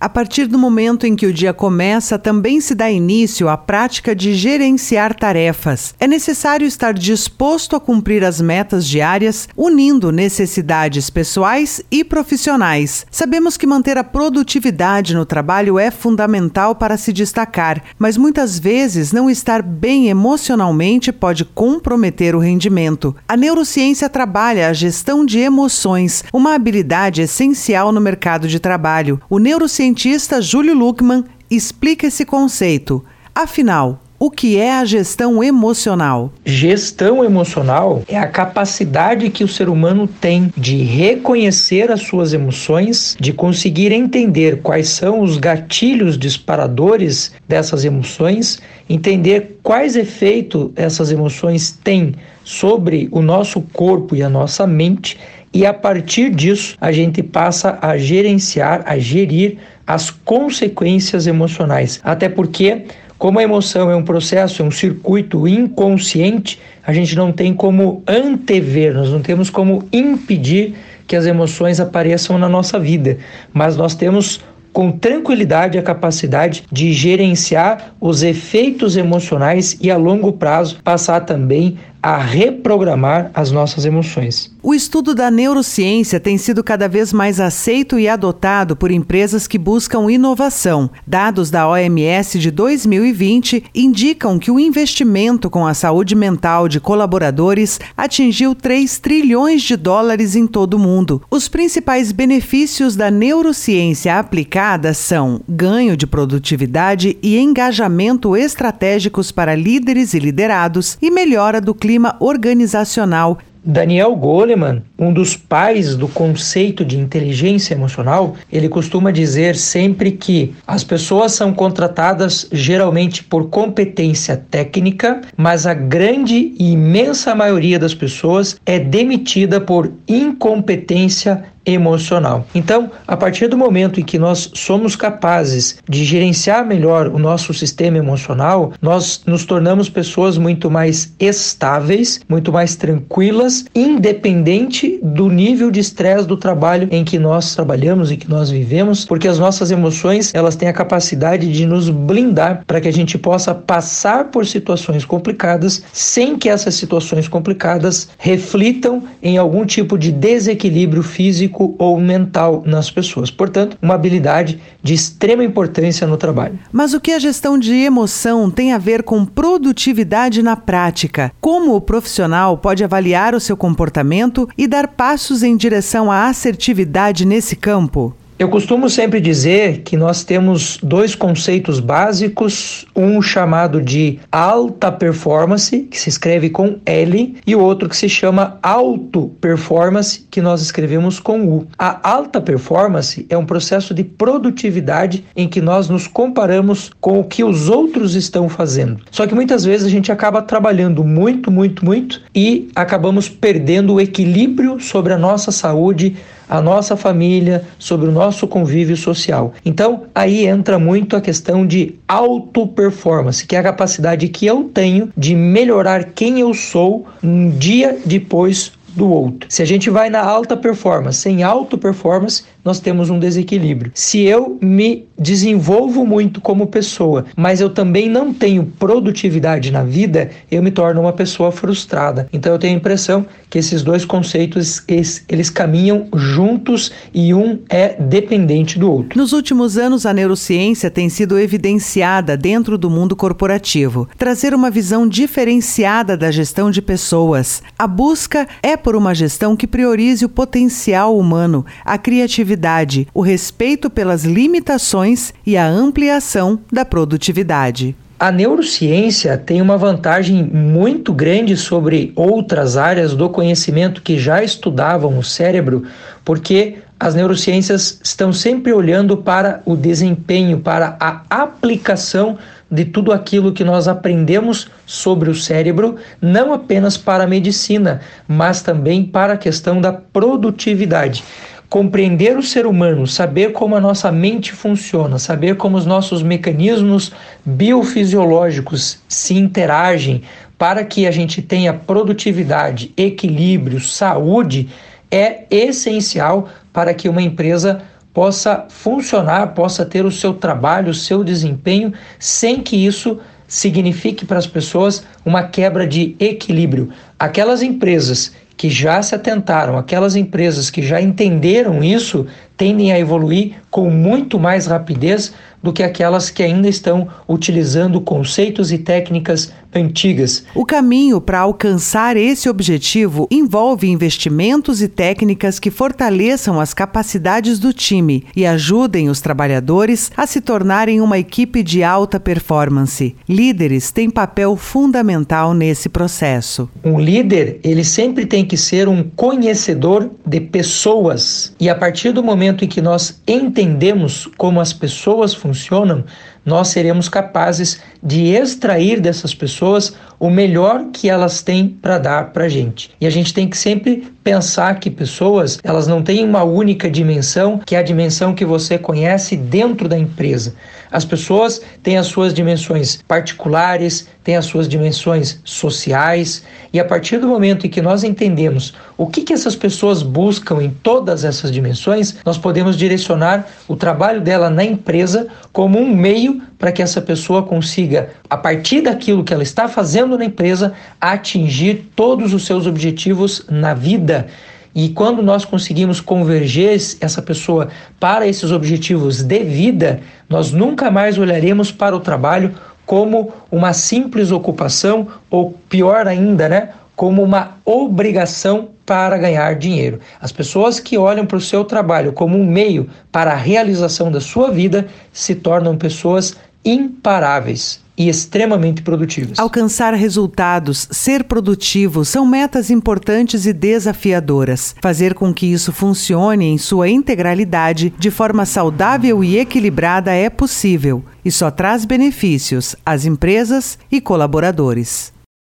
A partir do momento em que o dia começa, também se dá início à prática de gerenciar tarefas. É necessário estar disposto a cumprir as metas diárias, unindo necessidades pessoais e profissionais. Sabemos que manter a produtividade no trabalho é fundamental para se destacar, mas muitas vezes não estar bem emocionalmente pode comprometer o rendimento. A neurociência trabalha a gestão de emoções, uma habilidade essencial no mercado de trabalho. O neurocientista Júlio Luckmann explica esse conceito. Afinal, o que é a gestão emocional? Gestão emocional é a capacidade que o ser humano tem de reconhecer as suas emoções, de conseguir entender quais são os gatilhos disparadores dessas emoções, entender quais efeitos essas emoções têm sobre o nosso corpo e a nossa mente, e a partir disso a gente passa a gerenciar, a gerir as consequências emocionais. Até porque, como a emoção é um processo, é um circuito inconsciente, a gente não tem como antever, nós não temos como impedir que as emoções apareçam na nossa vida, mas nós temos com tranquilidade a capacidade de gerenciar os efeitos emocionais e a longo prazo passar também a reprogramar as nossas emoções. O estudo da neurociência tem sido cada vez mais aceito e adotado por empresas que buscam inovação. Dados da OMS de 2020 indicam que o investimento com a saúde mental de colaboradores atingiu 3 trilhões de dólares em todo o mundo. Os principais benefícios da neurociência aplicada são ganho de produtividade e engajamento estratégicos para líderes e liderados e melhora do clima organizacional. Daniel Goleman, um dos pais do conceito de inteligência emocional, ele costuma dizer sempre que as pessoas são contratadas geralmente por competência técnica, mas a grande e imensa maioria das pessoas é demitida por incompetência emocional. Então, a partir do momento em que nós somos capazes de gerenciar melhor o nosso sistema emocional, nós nos tornamos pessoas muito mais estáveis, muito mais tranquilas, independente do nível de estresse do trabalho em que nós trabalhamos e que nós vivemos, porque as nossas emoções, elas têm a capacidade de nos blindar para que a gente possa passar por situações complicadas sem que essas situações complicadas reflitam em algum tipo de desequilíbrio físico ou mental nas pessoas. Portanto, uma habilidade de extrema importância no trabalho. Mas o que a gestão de emoção tem a ver com produtividade na prática? Como o profissional pode avaliar o seu comportamento e dar passos em direção à assertividade nesse campo? Eu costumo sempre dizer que nós temos 2 conceitos básicos, um chamado de alta performance, que se escreve com L, e o outro que se chama auto performance, que nós escrevemos com U. A alta performance é um processo de produtividade em que nós nos comparamos com o que os outros estão fazendo. Só que muitas vezes a gente acaba trabalhando muito e acabamos perdendo o equilíbrio sobre a nossa saúde, a nossa família, sobre o nosso convívio social. Então, aí entra muito a questão de auto-performance, que é a capacidade que eu tenho de melhorar quem eu sou um dia depois do outro. Se a gente vai na alta performance, sem auto-performance, nós temos um desequilíbrio. Se eu me desenvolvo muito como pessoa, mas eu também não tenho produtividade na vida, eu me torno uma pessoa frustrada. Então eu tenho a impressão que esses 2 conceitos, eles caminham juntos e um é dependente do outro. Nos últimos anos, a neurociência tem sido evidenciada dentro do mundo corporativo. Trazer uma visão diferenciada da gestão de pessoas. A busca é por uma gestão que priorize o potencial humano, a criatividade, o respeito pelas limitações e a ampliação da produtividade. A neurociência tem uma vantagem muito grande sobre outras áreas do conhecimento que já estudavam o cérebro, porque as neurociências estão sempre olhando para o desempenho, para a aplicação de tudo aquilo que nós aprendemos sobre o cérebro, não apenas para a medicina, mas também para a questão da produtividade. Compreender o ser humano, saber como a nossa mente funciona, saber como os nossos mecanismos biofisiológicos se interagem para que a gente tenha produtividade, equilíbrio, saúde, é essencial para que uma empresa possa funcionar, possa ter o seu trabalho, o seu desempenho, sem que isso signifique para as pessoas uma quebra de equilíbrio. Aquelas empresas que já se atentaram, aquelas empresas que já entenderam isso, tendem a evoluir com muito mais rapidez do que aquelas que ainda estão utilizando conceitos e técnicas antigas. O caminho para alcançar esse objetivo envolve investimentos e técnicas que fortaleçam as capacidades do time e ajudem os trabalhadores a se tornarem uma equipe de alta performance. Líderes têm papel fundamental nesse processo. Um líder, ele sempre tem que ser um conhecedor de pessoas. E a partir do momento em que nós entendemos como as pessoas funcionam, nós seremos capazes de extrair dessas pessoas o melhor que elas têm para dar para a gente. E a gente tem que sempre pensar que pessoas, elas não têm uma única dimensão, que é a dimensão que você conhece dentro da empresa. As pessoas têm as suas dimensões particulares, têm as suas dimensões sociais, e a partir do momento em que nós entendemos o que essas pessoas buscam em todas essas dimensões, nós podemos direcionar o trabalho dela na empresa como um meio para que essa pessoa consiga, a partir daquilo que ela está fazendo na empresa, atingir todos os seus objetivos na vida. E quando nós conseguimos converger essa pessoa para esses objetivos de vida, nós nunca mais olharemos para o trabalho como uma simples ocupação, ou pior ainda, como uma obrigação para ganhar dinheiro. As pessoas que olham para o seu trabalho como um meio para a realização da sua vida se tornam pessoas imparáveis e extremamente produtivas. Alcançar resultados, ser produtivo, são metas importantes e desafiadoras. Fazer com que isso funcione em sua integralidade, de forma saudável e equilibrada, é possível e só traz benefícios às empresas e colaboradores.